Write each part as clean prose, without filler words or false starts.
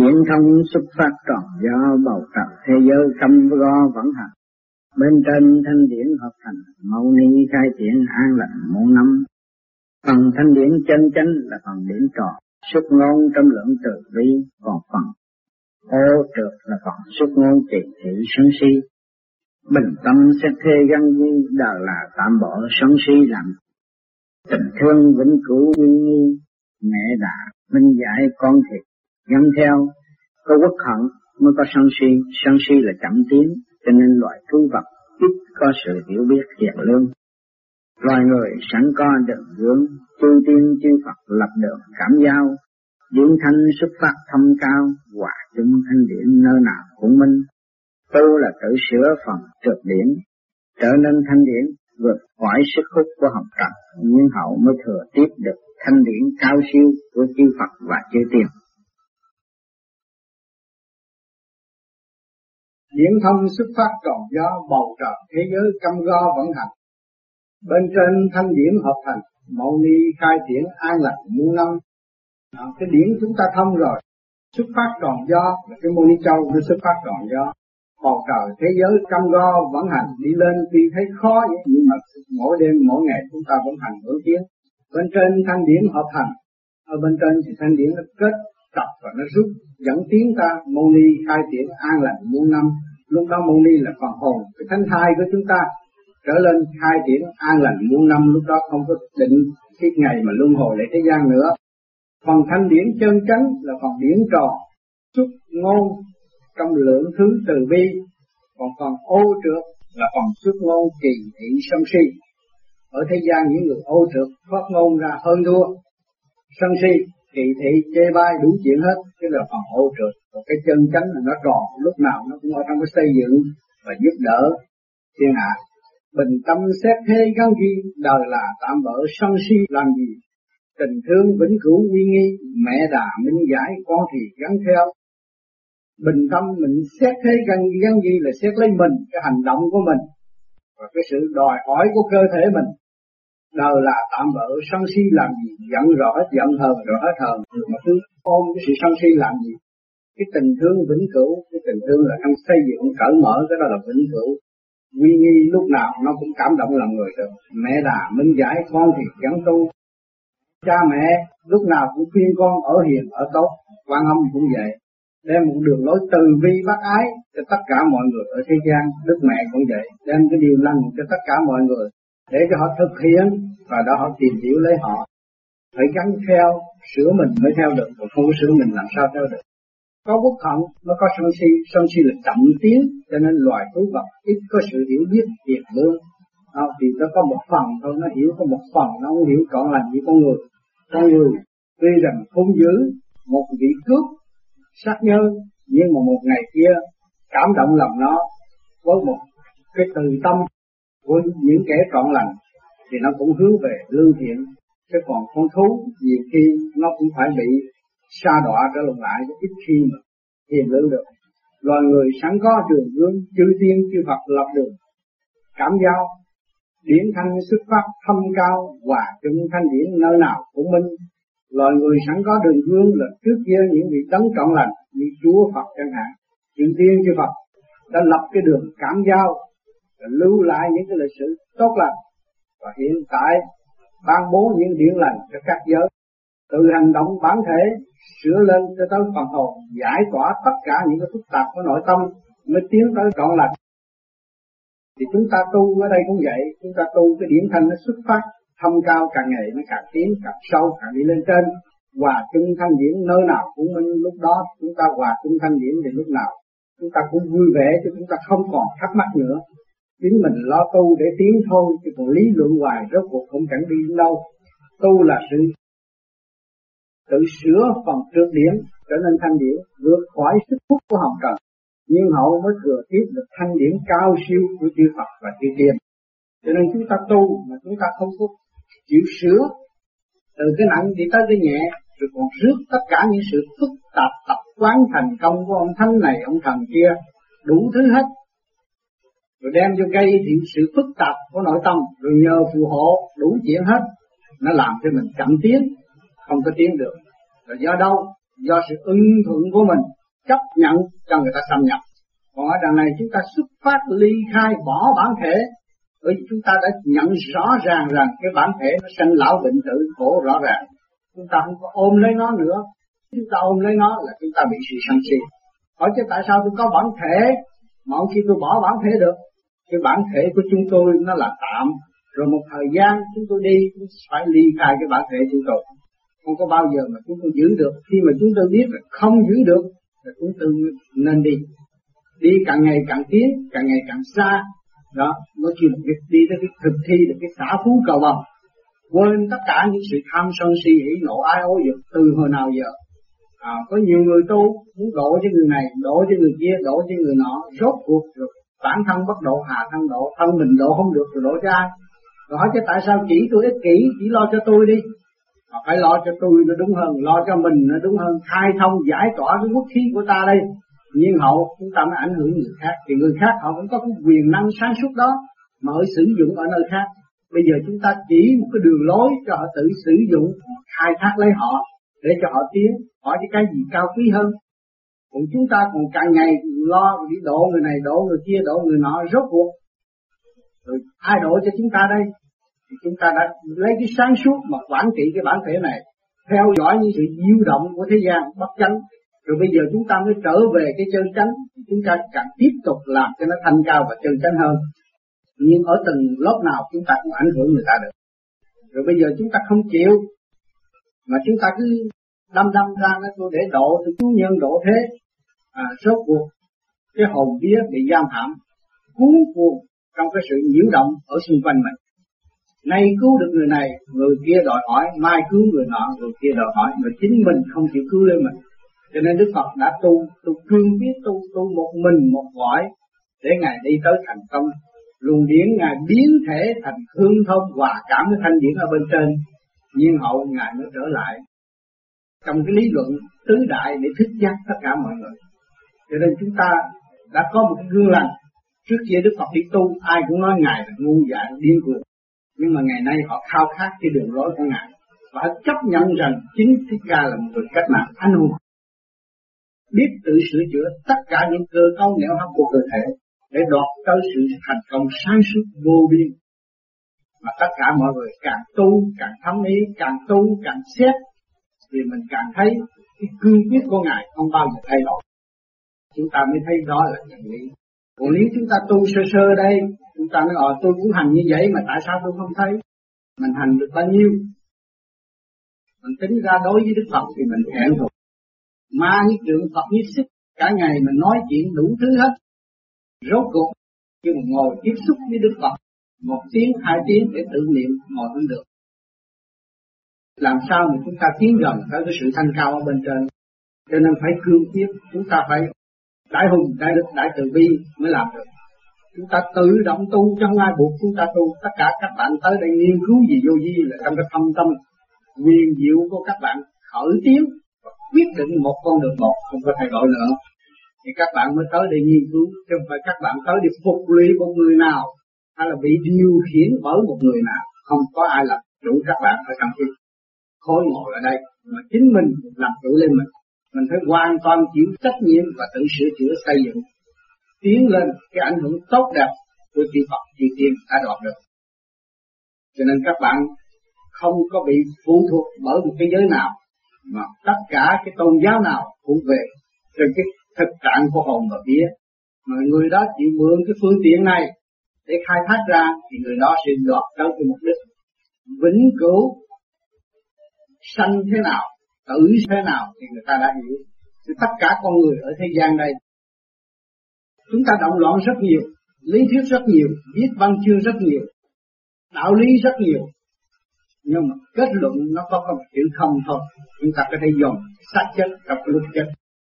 Diễn thông xuất phát tròn do bầu trời thế giới căm go vận hành. Bên trên thanh điển hợp thành, mâu ni khai triển an lành muôn năm. Phần thanh điển chân chánh là phần điển tròn, xuất ngôn trong lượng từ bi, còn phần ô trượt là phần xuất ngôn trì thị sân si. Bình tâm xét thê găng duy, đời là tạm bỏ sân si làm. Tình thương vĩnh cửu uy nghi, mẹ đã minh giải con thiệt gắn theo. Có uất hận mới có sân si là chậm tiến, cho nên loài thú vật ít có sự hiểu biết hiền lương. Loài người sẵn có đường hướng, chư tiên chư Phật lập đường cảm giao, điển thanh xuất phát thâm cao, hòa chung thanh điển nơi nào cũng minh. Tu là tự sửa phần trượt điển, trở nên thanh điển vượt khỏi sức hút của hồng trần, nhưng hậu mới thừa tiếp được thanh điển cao siêu của chư Phật và chư tiên. Điển thông xuất phát tròn do bầu trời thế giới căm go vận hành. Bên trên thanh điển hợp thành, mâu ni khai triển an lành muôn năm. Cái điển chúng ta thông rồi, xuất phát tròn do là cái mâu ni châu nó xuất phát tròn do. Bầu trời thế giới căm go vận hành, đi lên tuy thấy khó vậy, nhưng mà mỗi đêm mỗi ngày chúng ta vẫn hành bước tiến. Bên trên thanh điển hợp thành, ở bên trên thì thanh điển nó kết tập và nó rút dẫn tiến ta. Mâu ni khai triển an lành muôn năm. Lúc đó mâu ni là phần hồn, cái thánh thai của chúng ta trở lên khai triển an lành muôn năm. Lúc đó không có định cái ngày mà luân hồi lại thế gian nữa. Phần thanh điển chân chánh là phần điển tròn, xuất ngôn trong lượng thứ từ bi. Còn phần ô trượt là phần xuất ngôn trì thị sân si. Ở thế gian những người ô trượt phát ngôn ra hơn thua sân si, kỳ thị chê bai đủ chuyện hết, cái là phần ô trượt. Còn cái chân chánh là nó tròn, lúc nào nó cũng ở trong cái xây dựng và giúp đỡ thiên hạ. Bình tâm xét thế gắn ghi, đời là tạm bỡ sân si làm gì. Tình thương vĩnh cửu uy nghi, mẹ đà minh giải con thì gắn theo. Bình tâm mình xét thế gắn ghi là xét lấy mình, cái hành động của mình và cái sự đòi hỏi của cơ thể mình. Đời là tạm bỡ sân si làm gì, giận rõ hết giận hờn rõ hết hờn, mà cứ ôm cái sự sân si làm gì. Cái tình thương vĩnh cửu, cái tình thương là trong xây dựng cởi mở, cái đó là vĩnh cửu. Uy nghi lúc nào nó cũng cảm động lòng người được. Mẹ đà minh giải con thì gắn tu. Cha mẹ lúc nào cũng khuyên con ở hiền ở tốt. Quan Âm cũng vậy, đem một đường lối từ bi bác ái cho tất cả mọi người ở thế gian. Đức Mẹ cũng vậy, đem cái điều lành cho tất cả mọi người để cho họ thực hiện, và đó họ tìm hiểu lấy họ. Phải gắn theo, sửa mình mới theo được, còn không có sửa mình làm sao theo được. Có uất hận nó có sân si là chậm tiến, cho nên loài thú vật ít có sự hiểu biết hiền lương. Thì nó có một phần thôi, nó hiểu có một phần, nó không hiểu trọn lành như con người. Con người tuy rằng hung dữ, một vị cướp sát nhân, nhưng mà một ngày kia cảm động lòng nó với một cái từ tâm của những kẻ trọn lành thì nó cũng hướng về lương thiện. Chứ còn con thú nhiều khi nó cũng phải bị sa đọa trở lại, ít khi mà hiền lương được. Loài người sẵn có đường hướng, chư tiên chư Phật lập đường cảm giao, điển thanh xuất phát thâm cao, hòa chung thanh điển nơi nào cũng minh. Loài người sẵn có đường hướng là trước kia những vị đấng trọn lành như Chúa Phật chẳng hạn, chư tiên chư Phật đã lập cái đường cảm giao, lưu lại những cái lịch sử tốt lành, và hiện tại ban bố những điển lành cho các giới, tự hành động bản thể sửa lên cho tới phần hồn, giải tỏa tất cả những cái phức tạp của nội tâm mới tiến tới trọn lành. Thì chúng ta tu ở đây cũng vậy, chúng ta tu cái điển thanh nó xuất phát thâm cao, càng ngày nó càng tiến càng sâu, càng đi lên trên. Hòa chung thanh điển nơi nào cũng minh. Lúc đó chúng ta hòa chung thanh điển thì lúc nào chúng ta cũng vui vẻ, chứ chúng ta không còn thắc mắc nữa. Chính mình lo tu để tiến thôi, chứ còn lý luận hoài rốt cuộc cũng chẳng đi đến đâu. Tu là sự tự sửa phần trượt điển trở nên thanh điển, vượt khỏi sức hút của hồng trần, nhưng hậu mới thừa tiếp được thanh điển cao siêu của chư Phật và chư Tiên. Cho nên chúng ta tu mà chúng ta không có chịu sửa từ cái nặng đi tới cái nhẹ, rồi còn rước tất cả những sự phức tạp tập quán thành công của ông thánh này ông thần kia đủ thứ hết, rồi đem cho gây thì sự phức tạp của nội tâm, rồi nhờ phù hộ đủ chuyện hết, nó làm cho mình chậm tiến, không có tiến được. Rồi do đâu? Do sự ưng thuận của mình, chấp nhận cho người ta xâm nhập. Còn ở đằng này chúng ta xuất phát ly khai bỏ bản thể, bởi vì chúng ta đã nhận rõ ràng rằng cái bản thể nó sanh lão bệnh tử khổ rõ ràng. Chúng ta không có ôm lấy nó nữa. Chúng ta ôm lấy nó là chúng ta bị sự sân si. Hỏi chứ tại sao tôi có bản thể mà khi tôi bỏ bản thể được? Cái bản thể của chúng tôi nó là tạm, rồi một thời gian chúng tôi đi cũng phải ly khai cái bản thể chúng tôi. Không có bao giờ mà chúng tôi giữ được. Khi mà chúng tôi biết là không giữ được là chúng tôi nên đi. Đi càng ngày càng tiến, càng ngày càng xa. Đó, nó chỉ là việc đi tới cái thực thi được cái xả phú cầu bằng. Quên tất cả những sự tham sân si hỉ nộ ái ố dục từ hồi nào giờ. Có nhiều người tu muốn độ cho người này, độ cho người kia, độ cho người nọ, rốt cuộc rồi bản thân bất độ, hạ thân độ, thân mình độ không được rồi độ cho ai? Rồi hỏi chứ tại sao chỉ tôi ích kỷ, chỉ lo cho tôi đi? Mà phải lo cho tôi nó đúng hơn, lo cho mình nó đúng hơn, khai thông giải tỏa cái quốc khí của ta đây. Nhiên hậu chúng ta mới ảnh hưởng người khác, thì người khác họ cũng có cái quyền năng sáng suốt đó mà họ sử dụng ở nơi khác. Bây giờ chúng ta chỉ một cái đường lối cho họ tự sử dụng, khai thác lấy họ để cho họ tiến, hỏi cái gì cao quý hơn. Còn chúng ta còn càng ngày lo đi độ người này, độ người kia, độ người nọ, rốt cuộc rồi ai độ cho chúng ta đây? Thì chúng ta đã lấy cái sáng suốt mà quản trị cái bản thể này, theo dõi những sự diêu động của thế gian bất chánh. Rồi bây giờ chúng ta mới trở về cái chân chánh, chúng ta càng tiếp tục làm cho nó thanh cao và chân chánh hơn. Nhưng ở từng lớp nào chúng ta cũng ảnh hưởng người ta được. Rồi bây giờ chúng ta không chịu, mà chúng ta cứ đâm ra nó tôi để độ, tôi cứu nhân độ thế. Rốt cuộc cái hồn vía bị giam hãm, cuốn cuồng trong cái sự nhiễu động ở xung quanh mình. Nay cứu được người này, người kia đòi hỏi, mai cứu người nọ, người kia đòi hỏi, mà chính mình không chịu cứu lên mình. Cho nên Đức Phật đã tu cương quyết tu một mình một cõi để Ngài đi tới thành công. Luồng điển Ngài biến thể thành hương thông hòa cảm với thanh điển ở bên trên. Nhiên hậu Ngài mới trở lại trong cái lý luận tứ đại để thức giác tất cả mọi người. Cho nên chúng ta đã có một cái gương lành. Trước kia Đức Phật đi tu, ai cũng nói Ngài là ngu dại, điên cuồng. Nhưng mà ngày nay họ khao khát cái đường lối của Ngài và chấp nhận rằng chính Thích Ca là một người cách mạng anh hùng, biết tự sửa chữa tất cả những cơ cấu nẻo hấp của cơ thể để đoạt tới sự thành công sáng suốt vô biên. Mà tất cả mọi người càng tu càng thấm ý, càng tu càng xét thì mình càng thấy cái cương quyết của Ngài không bao giờ thay đổi. Chúng ta mới thấy đó là chân lý. Còn nếu chúng ta tu sơ sơ đây, chúng ta nói tôi cũng hành như vậy mà tại sao tôi không thấy? Mình hành được bao nhiêu? Mình tính ra đối với Đức Phật thì mình hẹn rồi. Ma như trượng Phật như xích, cả ngày mình nói chuyện đủ thứ hết. Rốt cuộc khi mà ngồi tiếp xúc với Đức Phật 1 tiếng, 2 tiếng để tự niệm ngồi không được. Làm sao mà chúng ta tiến gần tới cái sự thanh cao ở bên trên? Cho nên phải cương quyết, chúng ta phải đại hùng, đại đức, đại từ bi mới làm được. Chúng ta tự động tu chứ không ai buộc chúng ta tu. Tất cả các bạn tới đây nghiên cứu gì vô vi là trong cái thâm tâm quyền diệu của các bạn khởi tiến và quyết định một con đường một, không có thay đổi nữa. Thì các bạn mới tới đây nghiên cứu, chứ không phải các bạn tới để phục lụy một người nào hay là bị điều khiển bởi một người nào. Không có ai làm chủ các bạn ở trong cái khối ngồi ở đây, mà chính mình làm chủ lên mình. Mình phải hoàn toàn chịu trách nhiệm và tự sửa chữa xây dựng, tiến lên cái ảnh hưởng tốt đẹp của chư Phật chư Tiên đã đạt được. Cho nên các bạn không có bị phụ thuộc bởi một cái giới nào, mà tất cả cái tôn giáo nào cũng về trên cái thực trạng của hồn và vía. Mà người đó chịu mượn cái phương tiện này để khai thác ra thì người đó sẽ đoạt tới cái mục đích vĩnh cửu. Sanh thế nào, tử thế nào thì người ta đã hiểu. Thì tất cả con người ở thế gian đây, chúng ta động loạn rất nhiều, lý thuyết rất nhiều, viết văn chương rất nhiều, đạo lý rất nhiều, nhưng mà kết luận nó có một chữ không thôi. Chúng ta có thể dùng xác chết trong cái lúc chết.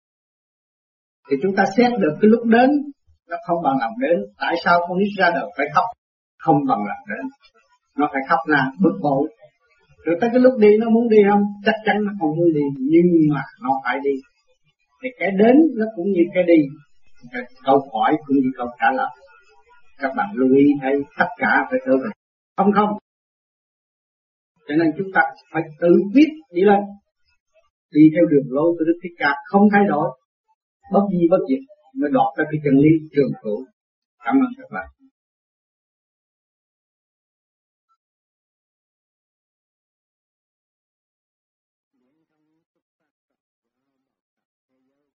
Thì chúng ta xét được cái lúc đến nó không bằng lòng đến. Tại sao con nít ra đời phải khóc? Không bằng lòng đến. Nó phải khóc ra bực bội. Rồi tới cái lúc đi nó muốn đi không? Chắc chắn nó không muốn đi, nhưng mà nó phải đi. Thì cái đến nó cũng như cái đi, cái câu hỏi cũng như câu trả lời. Các bạn lưu ý thấy tất cả phải trở về. Không. Cho nên chúng ta phải tự quyết đi lên, đi theo đường lối của Đức Thích Ca không thay đổi. bất di bất diệt mới đọt ra cái chân lý trường cửu. Cảm ơn các bạn.